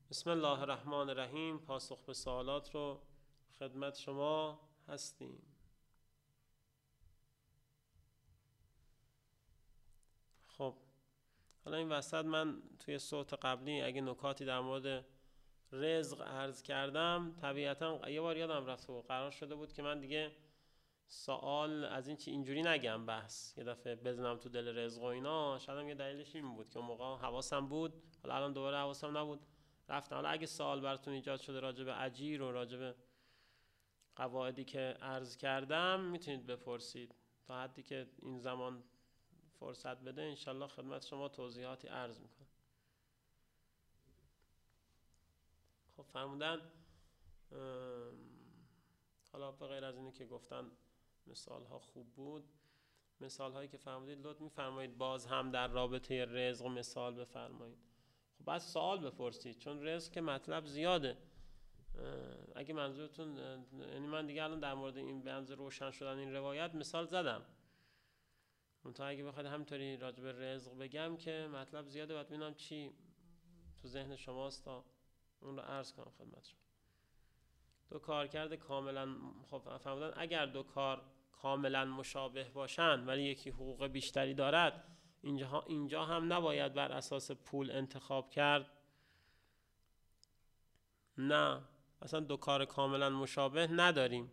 بسم الله الرحمن الرحیم. پاسخ به سوالات رو خدمت شما هستیم. خب حالا این وسط من توی صوت قبلی اگه نکاتی در مورد رزق عرض کردم، طبیعتا یه بار یادم رفت و قرار شده بود که من دیگه سوال از این چی اینجوری نگم، بحث یه دفعه بزنم تو دل رزق و اینا. شاید یه دلیلش این بود که اون موقع حواسم بود، حالا الان دوباره حواسم نبود رفتم. حالا اگه سوال براتون ایجاد شده راجع به اجیر و راجع به قواعدی که عرض کردم میتونید بپرسید، تا حدی که این زمان فرصت بده انشالله خدمت شما توضیحاتی عرض میکنم. خب فرمودن حالا به غیر از اینی که گفتن مثال ها خوب بود، مثال هایی که فرمودید لطف میفرمایید باز هم در رابطه رزق مثال بفرمایید. خب بعد سوال بپرسید، چون رزق که مطلب زیاده. اگه منظورتون، یعنی من دیگه الان در مورد این بنز روشن شدن این روایت مثال زدم، منتها اگه بخواید همینطوری راجع به رزق بگم که مطلب زیاده، باید ببینم چی تو ذهن شماست تا اون رو عرض کنم خدمت شما. دو کارکرد کاملا، خب فرمودن اگر دو کار کاملا مشابه باشند ولی یکی حقوق بیشتری دارد، اینجا هم نباید بر اساس پول انتخاب کرد. نه، اصلا دو کار کاملا مشابه نداریم،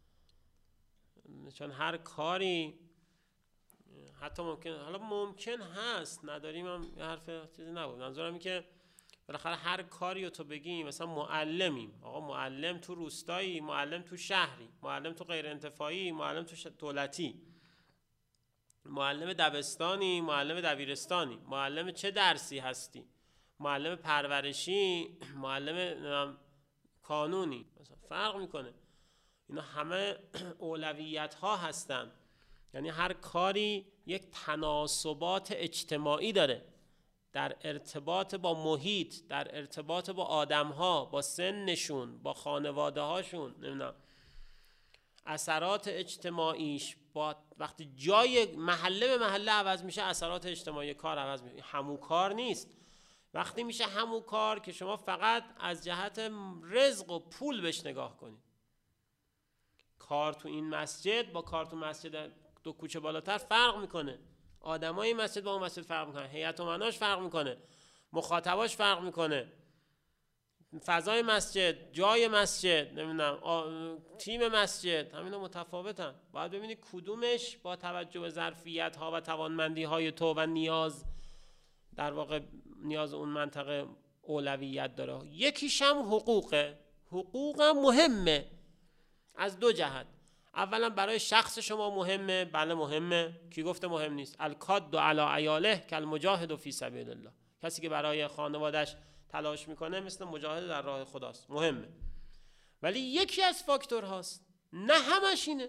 چون هر کاری حتی ممکن هست نداریم، هم یه حرف چیزی نبود. منظورم این که بالاخره هر کاری رو تو بگی، مثلا معلمیم، آقا معلم تو روستایی، معلم تو شهری، معلم تو غیر انتفاعی، معلم تو دولتی، معلم دبستانی، معلم دبیرستانی، معلم چه درسی هستی، معلم پرورشی، معلم کانونی، مثلا فرق میکنه. اینا همه اولویت ها هستن، یعنی هر کاری یک تناسبات اجتماعی داره، در ارتباط با محیط، در ارتباط با آدم ها، با سنشون، با خانواده هاشون، نمیدونم اثرات اجتماعیش، با وقتی جای محله به محله عوض میشه اثرات اجتماعی کار عوض میشه. همون کار نیست. وقتی میشه همون کار که شما فقط از جهت رزق و پول بهش نگاه کنید. کار تو این مسجد با کار تو مسجد دو کوچه بالاتر فرق میکنه، آدمای این مسجد با اون مسجد فرق میکنه، هیئت امناش فرق میکنه، مخاطباش فرق میکنه، فضای مسجد، جای مسجد، نمیدونم تیم مسجد، همینا متفاوتن. باید ببینید کدومش با توجه به ظرفیت ها و توانمندی های تو و نیاز، در واقع نیاز اون منطقه اولویت داره. یکیش هم حقوقه. حقوق هم مهمه از دو جهت. اولا برای شخص شما مهمه، بله مهمه، کی گفته مهم نیست؟ الکاد علی عیاله کالمجاهد فی سبیل الله. کسی که برای خانواده‌اش تلاش میکنه مثل مجاهد در راه خداست، مهمه. ولی یکی از فاکتورهاست، نه همش اینه.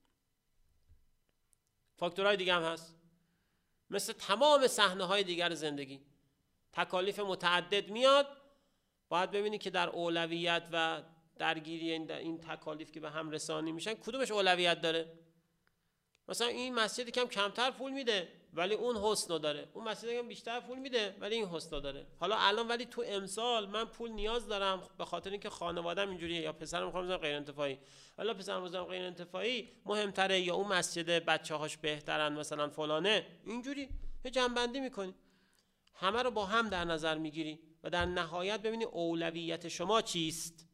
فاکتورهای دیگه هم هست، مثل تمام صحنه‌های دیگر زندگی. تکالیف متعدد میاد، باید ببینی که در اولویت و درگیری این تکالیف که به هم رسانی میشن کدومش اولویت داره. مثلا این مسجد کمتر پول میده ولی اون حسن داره، اون مسجد بیشتر پول میده ولی این حسن داره. حالا الان ولی تو امسال من پول نیاز دارم به خاطر اینکه خانواده‌ام اینجوریه، یا پسرم میخوام بزنم غیر انتفاعی، حالا پسرم بزنم غیر انتفاعی مهمتره، یا اون مسجد بچه‌هاش بهترن مثلا فلانه، اینجوری یه جنبندی میکنی، همه رو با هم در نظر میگیری و در نهایت ببینی اولویت شما چیست،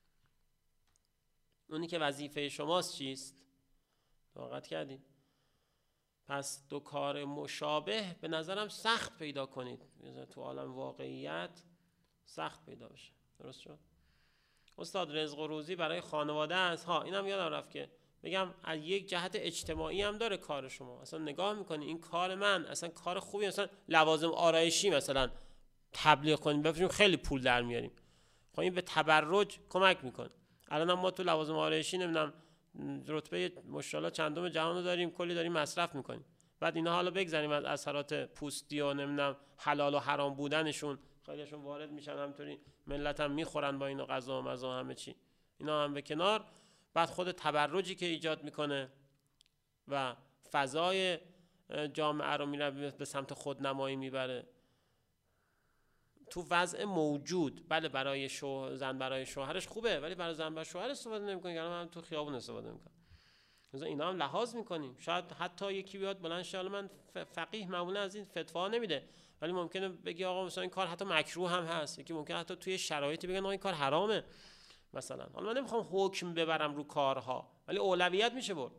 اونی که وظیفه شماست چیست. دقت کردین؟ پس دو کار مشابه به نظرم سخت پیدا کنید، تو عالم واقعیت سخت پیدا بشه. درست شد؟ استاد رزق و روزی برای خانواده است. ها اینم یادم رفت که بگم از یک جهت اجتماعی هم داره کار شما. اصلا نگاه میکنی این کار من اصلا کار خوبی، مثلا لوازم آرایشی مثلا تبلیغ کنیم بفرماییم خیلی پول در میاریم، خب این به تبرج کمک میکنه. الان ما تو لوازم آرایشی نمیدونم رتبه ماشاءالله چندم جهان رو داریم، کلی داریم مصرف میکنیم. بعد اینا حالا بگذاریم از اثرات پوستی و نمیدونم حلال و حرام بودنشون، خیلیشون وارد میشن همینطوری ملت هم میخورن با اینا، غذا و مزه همه چی، اینا هم به کنار. بعد خود تبرجی که ایجاد میکنه و فضای جامعه رو میره به سمت خودنمایی میبره، تو وضع موجود بله برای زن برای شوهرش خوبه، ولی برای زن برای شوهر استفاده نمی‌کنه. یعنی من تو خیابون استفاده می‌کنم. مثلا اینا هم لحاظ می‌کنیم. شاید حتی یکی بیاد بلند شه، من فقیه معمولا از این فتوا نمیده، ولی ممکنه بگی آقا مثلا این کار حتی مکروه هم هست. یکی ممکنه حتی توی شرایطی بگن آقا این کار حرامه مثلا. حالا من نمیخوام حکم ببرم رو کارها، ولی اولویت میشه برد.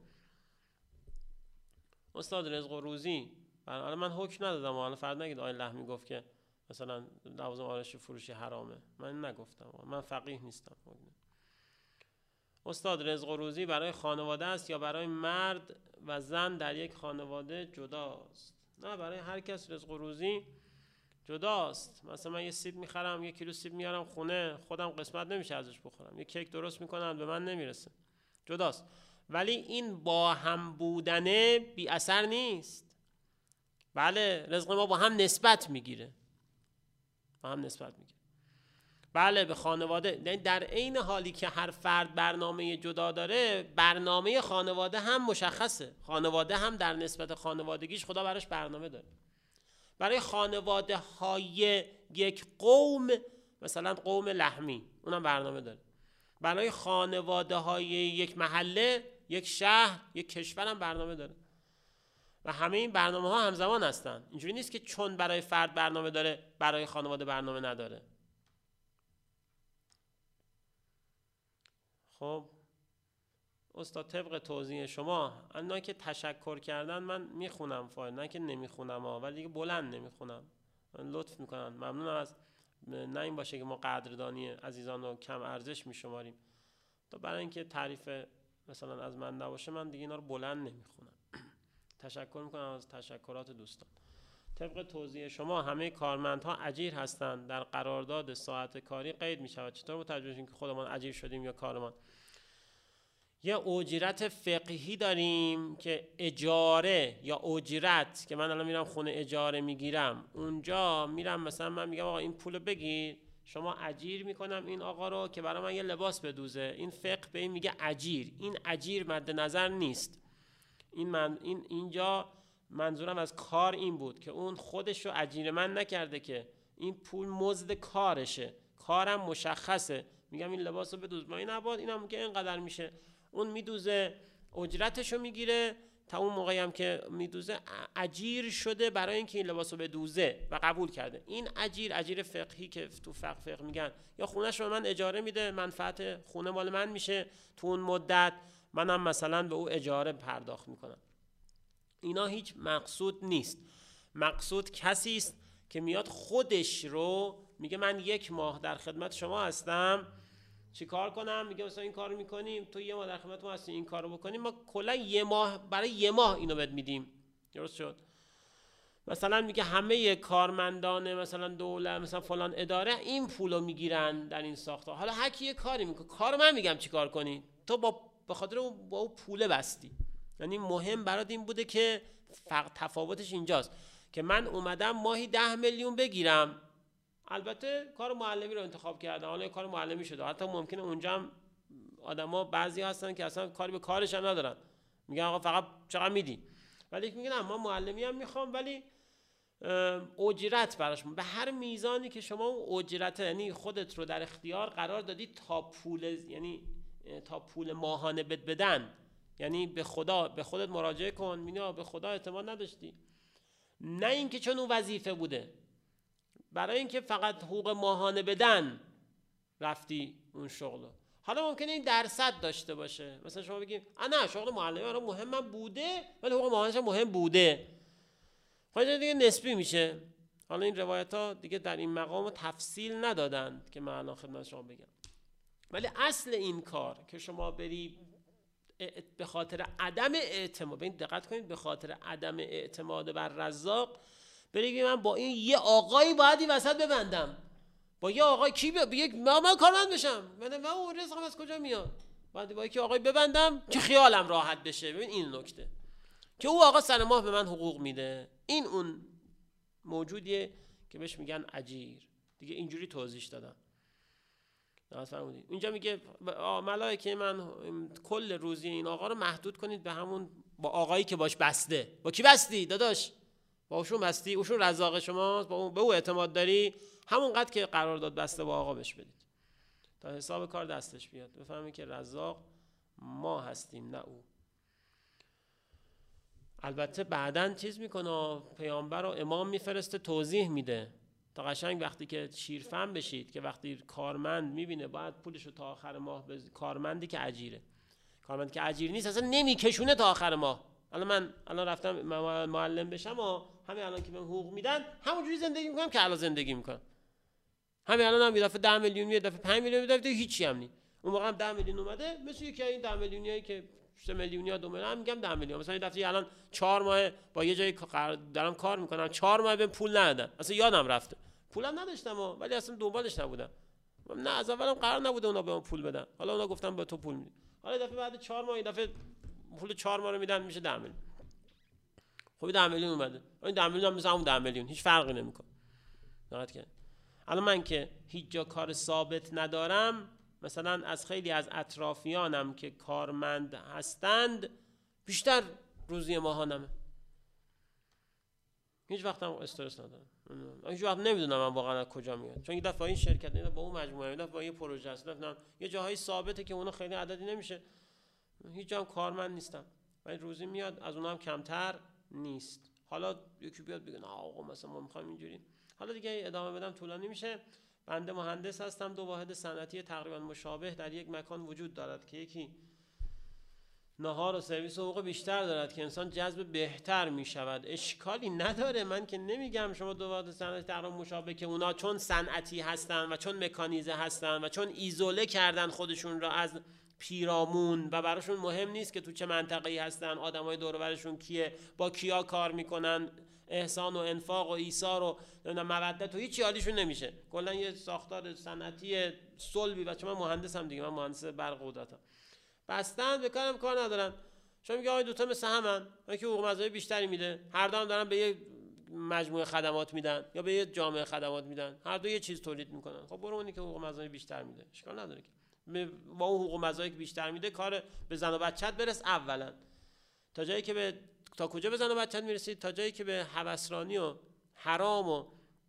استاد رزق و روزی، حالا من حکم ندادم، حالا فرض نگید آقای لحمی گفت که مثلا لوازم آرایشی فروشی حرامه، من نگفتم، من فقیه نیستم. استاد رزق و روزی برای خانواده است یا برای مرد و زن در یک خانواده جداست؟ نه، برای هر کس رزق و روزی جداست. مثلا من یه سیب میخرم، یک کیلو سیب میارم خونه، خودم قسمت نمیشه ازش بخورم، یه کیک درست میکنم به من نمیرسه، جداست. ولی این با هم بودنه بی اثر نیست. بله رزق ما با هم نسبت میگیره، با هم نسبت میگیره. بله به خانواده، در عین حالی که هر فرد برنامه جدا داره، برنامه خانواده هم مشخصه. خانواده هم در نسبت خانوادگیش خدا براش برنامه داره. برای خانواده های یک قوم، مثلا قوم لحمی، اونم برنامه داره. برای خانواده های یک محله، یک شهر، یک کشور هم برنامه داره. و همه این برنامه ها همزمان هستن. اینجوری نیست که چون برای فرد برنامه داره برای خانواده برنامه نداره. خب استاد طبق توضیح شما، انا که تشکر کردن من میخونم فایل، نه که نمیخونم ولی دیگه بلند نمیخونم، من لطف میکنن، ممنونم. از نه این باشه که ما قدردانی عزیزان رو کم ارزش میشماریم، تا برای اینکه تعریف مثلا از من نباشه من دیگه اینا رو بلند نمیخونم. تشکر میکنم از تشکرات دوستان. طبق توضیح شما همه کارمندها اجیر هستند، در قرارداد ساعت کاری قید میشود. چطور متوجه شدیم که خودمان اجیر شدیم یا کارمان؟ یه اجرت فقهی داریم که اجاره یا اجرت، که من الان میرم خونه اجاره میگیرم، اونجا میرم مثلا من میگم آقا این پولو بگیر، شما اجیر میکنم این آقا رو که برای من یه لباس بدوزه. این فقه به این میگه اجیر. این اجیر مد نظر نیست. اینجا منظورم از کار این بود که اون خودش رو اجیر من نکرده، که این پول مزد کارشه، کارم مشخصه، میگم این لباسو بدوز، ما این عباد اینم میگه اینقدر میشه، اون میدوزه اجرتشو میگیره. تا اون موقعی هم که میدوزه اجیر شده برای اینکه این لباسو بدوزه و قبول کرده. این اجیر فقهی که تو فقه میگن، یا خونه‌شو به من اجاره میده، منفعت خونه مال من میشه تو اون مدت، منم مثلا به او اجاره پرداخت میکنم. اینا هیچ مقصود نیست. مقصود کسی است که میاد خودش رو میگه من 1 ماه در خدمت شما هستم، چی کار کنم؟ میگه مثلا این کارو میکنیم، تو 1 ماه در خدمت ما هستی، این کارو بکنیم، ما کلا 1 ماه برای 1 ماه اینو بهت میدیم. درست شد؟ مثلا میگه همه کارمندان مثلا دولت مثلا فلان اداره این پولو میگیرن در این ساختار. حالا هر کی یه کاری میکنه، کارو من میگم چی کار کنی، تو به خاطر با اون پوله بستی. یعنی مهم برات این بوده که تفاوتش اینجاست که من اومدم ماهی 10 میلیون بگیرم، البته کار معلمی رو انتخاب کردم، حالا کار معلمی شده، حتی ممکنه اونجا هم آدما بعضی هستن که اصلا کاری به کارش هم ندارن، میگن آقا فقط چقدر میدی، ولی میگن نه من معلمی هم میخوام ولی اجرت براش به هر میزانی که شما اون اجرت، یعنی خودت رو در اختیار قرار دادی تا پول، یعنی تا پول ماهانه بدن، یعنی به خودت مراجعه کن، میگه به خدا اعتماد نداشتی، نه اینکه چون اون وظیفه بوده، برای اینکه فقط حقوق ماهانه بدن رفتی اون شغلو. حالا ممکنه این درصد داشته باشه، مثلا شما بگید نه شغل معلمی برام مهمم بوده ولی حقوق ماهانه‌اش مهم بوده، خب دیگه نسبی میشه. حالا این روایت ها دیگه در این مقام تفصیل ندادند که من الان خدمت شما بگم، ولی اصل این کار که شما بری به خاطر عدم اعتماد، ببین دقت کنید، به خاطر عدم اعتماد بر رزاق بگید من با این یه آقایی باید این وسط ببندم، با یه آقای کی من کارمند بشم، من اون رزقم از کجا میاد، باید با یکی آقای ببندم که خیالم راحت بشه. ببین این نکته که او آقا سر ماه به من حقوق میده، این اون موجودیه که بهش میگن اجیر. دیگه اینجوری توضیح دادم. فرمودید اینجا میگه ملائکه من کل روزی این آقا رو محدود کنید به همون با آقایی که باش بسته. با کی بستی داداش؟ با اوشون بستی؟ اوشون رزاق شماست؟ به او اعتماد داری؟ همونقدر که قرارداد بسته با آقا بهش بدید تا حساب کار دستش بیاد، بفهمی که رزاق ما هستیم نه او. البته بعداً چیز میکنه، پیامبر و امام میفرسته توضیح میده تا قشنگ وقتی که شیرفهم بشید که وقتی کارمند میبینه باید پولشو تا آخر ماه کارمندی که اجیره، کارمندی که اجیر نیست اصلا نمیکشونه تا آخر ماه. من رفتم معلم بشم و همین الان که بهم حقوق میدن همونجوری زندگی میکنم که الان زندگی میکنم. همین الان هم یه دفعه 10 میلیون، یه دفعه 5 میلیون، یه دفعه هیچی هم نی. اون موقع هم 10 میلیون اومده، مثل یکی این 10 میلیونیایی که 3 میلیون یا 2 میلیون، میگم 10 میلیون. مثلا یه دفعه الان 4 ماه با یه جایی دارم کار میکنم، 4 ماه بهم پول ندادن، اصلا یادم رفته، پولم نداشتم ولی اصلا دنبالش نبودم. نه از اولم قرار نبوده اونا بهم پول بدن، حالا اونا گفتم به تو پول میدم. حالا یه دفعه بعد 4 ماه یه دفعه پول 4 ماه رو میدن، میشه 10 میلیون. خب 10 میلیون اومده، این 10 میلیون هم مثلا اون 10 میلیون هیچ فرقی نمیکنه. دقت کن الان من که هیچ جا کار ثابت ندارم، مثلا از خیلی از اطرافیانم که کارمند هستند بیشتر روزی ماهانمه، هیچ وقت هم استرس ندارم، هیچ وقت نمیدونم من واقعا از کجا میاد، چون یه دفعه این شرکت، یه دفعه با اون مجموعه، یه دفعه با یه پروژه است، یه جاهای ثابته که اونها خیلی عددی نمیشه، هیچ جا هم کارمند نیستم ولی روزی میاد، از اونها هم کمتر نیست. حالا یکی بیاد بگه نه آقا مثلا ما میخوایم اینجوری، حالا دیگه ادامه بدم طولانی میشه. بنده مهندس هستم، 2 واحد صنعتی تقریبا مشابه در یک مکان وجود دارد که یکی نهار و سرویس و حقوق بیشتر دارد که انسان جذب بهتر میشود، اشکالی نداره. من که نمیگم شما 2 واحد صنعتی تقریبا مشابه که اونا چون صنعتی هستن و چون مکانیزه هستن و چون ایزوله کردن خودشون را از پیرامون و براشون مهم نیست که تو چه منطقه‌ای هستن، آدمای دور و برشون کیه، با کیا کار میکنن، احسان و انفاق و ایثار و مودت و هیچ حالیشون نمیشه، کلا یه ساختار صنعتی صلبی. بچه من مهندسم دیگه، من مهندس برق و داتا، بستن به کارم کار ندارن. شما میگه آقا دوتا مثل همن، یکی حقوق مزایای بیشتری میده، هر دو هم دارن به یه مجموعه خدمات میدن یا به یه جامعه خدمات میدن، هر دو یه چیز تولید میکنن، خب برو اونی که حقوق مزایای بیشتر میده، اشکال نداره که با اون حقوق مزایایی که بیشتر میده کار به زن و بچت برس اولا، تا جایی که تا کجا به زن و بچت میرسید؟ تا جایی که به هوسرانی و حرام و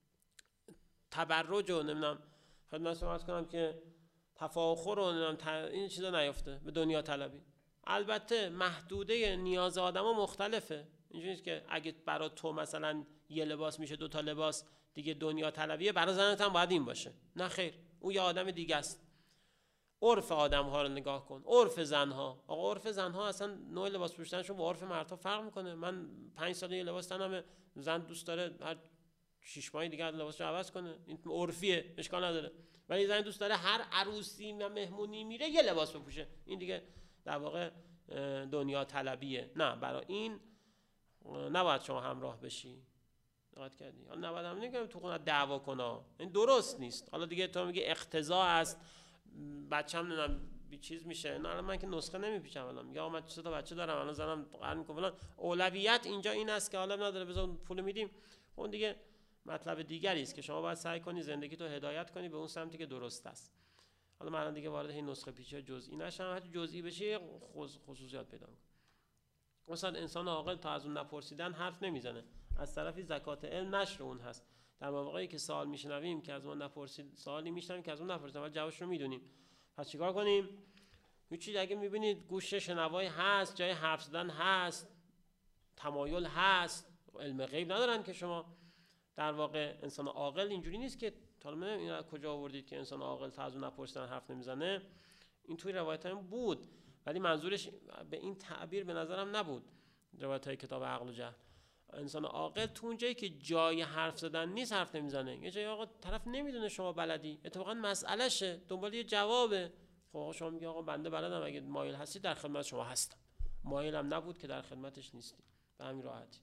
تبرج و نمیدونم خدمتتون عرض کنم که تفاخر و این چیزا نیافته، به دنیا طلبی. البته محدوده نیاز آدما مختلفه، اینجوری نیست که اگه برای تو مثلا یه لباس میشه 2 تا لباس دیگه دنیا طلبیه، برای زنت هم باید این باشه، نه خیر، اون یه آدم دیگه است. عرف آدم‌ها رو نگاه کن، عرف زن‌ها، آقا عرف زن‌ها اصلا نوع لباس پوشیدنشون با عرف مردها فرق میکنه. من 5 سال یه لباس تنمه، زن دوست داره هر 6 ماه دیگه لباسشو عوض کنه، این عرفیه، اشکال نداره. ولی زن دوست داره هر عروسی و مهمونی میره یه لباس بپوشه، این دیگه در واقع دنیا طلبیه. نه، برای این نباید شما همراه بشی. دقت کردی؟ حالا نباید هم نگم تو خونه دعوا کنه، این درست نیست. حالا دیگه تو میگه اقتضا است، بچه‌م نمیدونم بی چیز میشه، نه من که نسخه نمیپیچم، الان میگه آقا من 3 تا بچه دارم، الان زنم قرار میکنه فلان، اولویت اینجا این است که حالا نداره بذار پول میدیم، اون دیگه مطلب دیگری است که شما باید سعی کنی زندگی تو هدایت کنی به اون سمتی که درست است. حالا من الان دیگه وارد این نسخه پیچی جزئی نشم، هر جزئی بشه خصوصیات پیدا کنه. مثلا انسان عاقل تا از اون نپرسیدن حرف نمیزنه، از طرفی زکات علم نشر اون هست. در مواقعی که سوال میشنویم که از ما نپرسید، سوالی میشنویم که از اون نپرسیدن ولی جوابش رو میدونیم، پس چیکار کنیم؟ هیچی، اگه میبینید گوش شنوایی هست، جای حرف زدن هست، تمایل هست، علم غیب ندارن که شما در واقع انسان عاقل اینجوری نیست که حالا این کجا آوردید که انسان عاقل تا از اون نپرسیدن حرف نمیزنه. این توی روایت‌ها بود ولی منظورش به این تعبیر به نظرم نبود. روایت‌های کتاب عقل و جهل، انسان عاقل تو اون جایی که جای حرف زدن نیست حرف نمیزنه، یه جایی آقا طرف نمیدونه شما بلدی، اتفاقا مسئلهشه، دنبال یه جوابه، خب شما میگه آقا بنده بلدم، اگه مایل هستی در خدمت شما هستم، مایلم نبود که در خدمتش نیستی، به همین راحتی.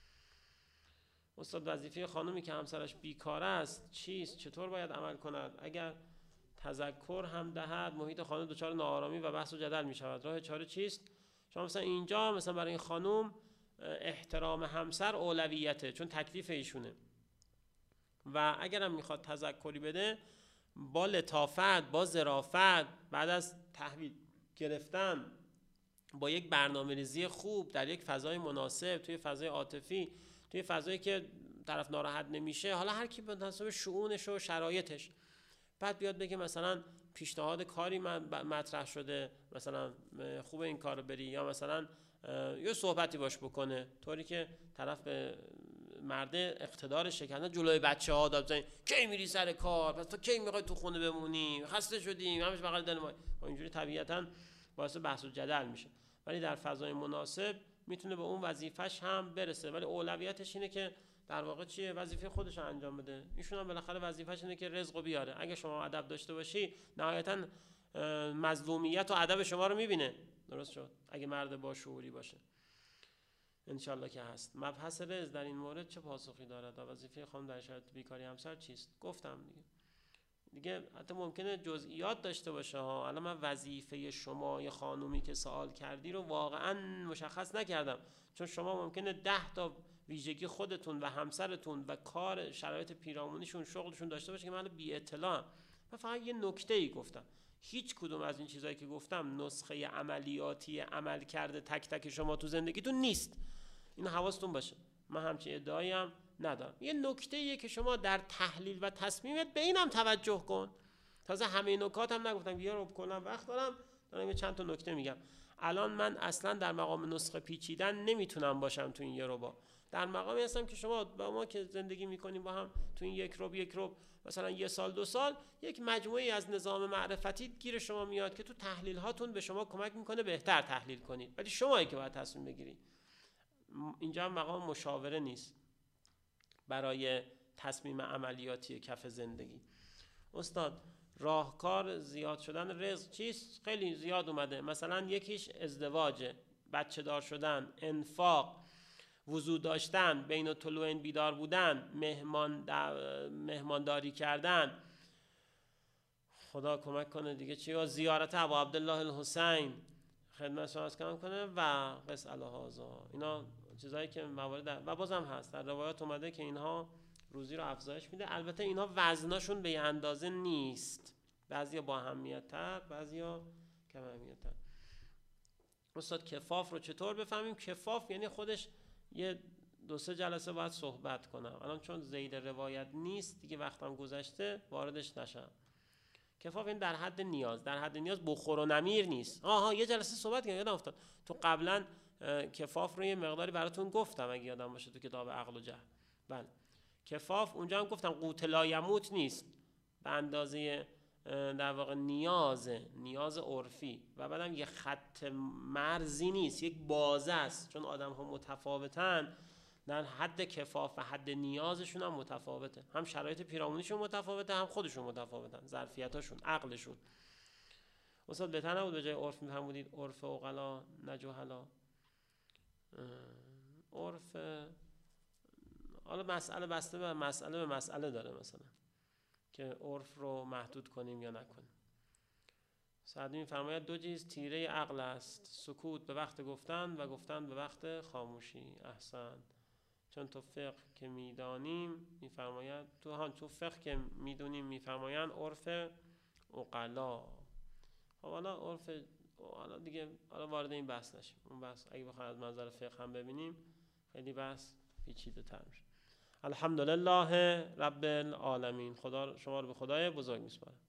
استاد، وظیفه خانومی که همسرش بیکار است چیست؟ چطور باید عمل کند؟ اگر تذکر هم دهد محیط خانه دچار ناآرامی و بحث و جدل می شود، راه چاره چیست؟ شما مثلا اینجا مثلا برای این خانم احترام همسر اولویته، چون تکلیف ایشونه و اگرم میخواد تذکری بده با لطافت، با ظرافت، بعد از تحویل گرفتن با یک برنامه‌ریزی خوب در یک فضای مناسب، توی فضای عاطفی، توی فضایی که طرف ناراحت نمیشه، حالا هر کی به حسب شؤونش و شرایطش بعد بیاد بگه مثلا پیشنهاد کاری مطرح شده، مثلا خوبه این کارو بری، یا مثلا یه صحبتی باش بکنه طوری که طرف به مرد اقتدار شکنه جلوی بچه‌ها داد بزنه کی میری سر کار، پس تو کی میخوای تو خونه بمونی، خسته شدیم همش بغل دل ما، اینجوری طبیعتاً باعث بحث و جدل میشه. ولی در فضای مناسب میتونه به اون وظیفش هم برسه، ولی اولویتش اینه که در واقع چیه، وظیفه خودش رو انجام بده. ایشون هم بالاخره وظیفش اینه که رزقو بیاره. اگه شما ادب داشته باشی نهایتاً مظلومیت و ادب شما رو میبینه. درست شد؟ اگه مرد با شعوری باشه انشالله که هست. مبحث رزق در این مورد چه پاسخی دارد؟ وظیفه خانم در شرایط بیکاری همسر چیست؟ گفتم دیگه حتی ممکنه جزئیات داشته باشه ها. الان من وظیفه شما یه خانومی که سوال کردی رو واقعا مشخص نکردم، چون شما ممکنه 10 تا ویژگی خودتون و همسرتون و کار شرایط پیرامونیشون شغلشون داشته باشه که من بی اطلاعم. من فقط یه نکته‌ای گفتم. هیچ کدوم از این چیزایی که گفتم نسخه عملیاتی عمل کرده تک تک شما تو زندگیتون نیست. این حواستون باشه. من همچین ادعایی هم ندارم. یه نکته‌ایه که شما در تحلیل و تصمیمت به اینم توجه کن. تازه همه نکات هم نگفتم، یه رو کلا وقت دارم یه چند تا نکته میگم. الان من اصلا در مقام نسخه پیچیدن نمیتونم باشم تو این یه رو در مقامی هستم که شما با ما که زندگی میکنیم با هم تو این یک رو مثلا یه سال 2 سال یک مجموعی از نظام معرفتی گیر شما میاد که تو تحلیل هاتون به شما کمک میکنه بهتر تحلیل کنید، ولی شمایی که باید تصمیم بگیرید. اینجا مقام مشاوره نیست برای تصمیم عملیاتی کف زندگی. استاد راهکار زیاد شدن رزق چیست؟ خیلی زیاد اومده. مثلا یکیش ازدواجه، بچه دار شدن، انفاق، وضو داشتن، بین الطلوعین بیدار بودن، مهمانداری کردن، خدا کمک کنه دیگه چی، زیارت ابا عبدالله الحسین، خدمت شما عرض کنه و قص الهازا. اینا چیزایی که موارد و بازم هست در روایات اومده که اینها روزی رو افزایش میده. البته اینها وزناشون به اندازه نیست، بعضیا با اهمیت تر، بعضیا کم اهمیت تر. استاد کفاف رو چطور بفهمیم؟ کفاف یعنی خودش یه 2-3 جلسه باید صحبت کنم. الان چون ذیل روایت نیست دیگه، وقتم گذشته واردش نشم. کفاف این در حد نیاز، در حد نیاز بخور و نمیر نیست. یه جلسه صحبت کردم، یادم افتاد تو قبلا کفاف رو یه مقداری براتون گفتم اگه یادم باشه تو کتاب عقل و جهل. بله کفاف اونجا هم گفتم قوت لا یموت نیست، به اندازه در واقع نیاز عرفی، و بعدم یه خط مرزی نیست، یک بازه است، چون آدم ها متفاوتن در حد کفاف و حد نیازشون هم متفاوته، هم شرایط پیرامونیشون متفاوته، هم خودشون متفاوتن، ظرفیتاشون، عقلشون. استاد بهتر نبود به جای عرف میفهمودید عرف عقلا نه جهلا؟ عرف حالا مسئله بسته به مسئله داره، مثلا که عرف رو محدود کنیم یا نکنیم. سعدی می‌فرماید 2 چیز تیره عقل است، سکوت به وقت گفتن و گفتن به وقت خاموشی. احسن. چون تو فقه که میدانیم می‌فرماید تو فقه که میدونیم می‌فرمایند عرف عقلا. خب حالا عرف حالا دیگه وارد این بحث نشیم. اون بحث اگه بخوایم از منظر فقه هم ببینیم خیلی بحث پیچیده‌تر میشه. الحمدلله رب العالمین. خدا شما رو به خدای بزرگ میسپارم.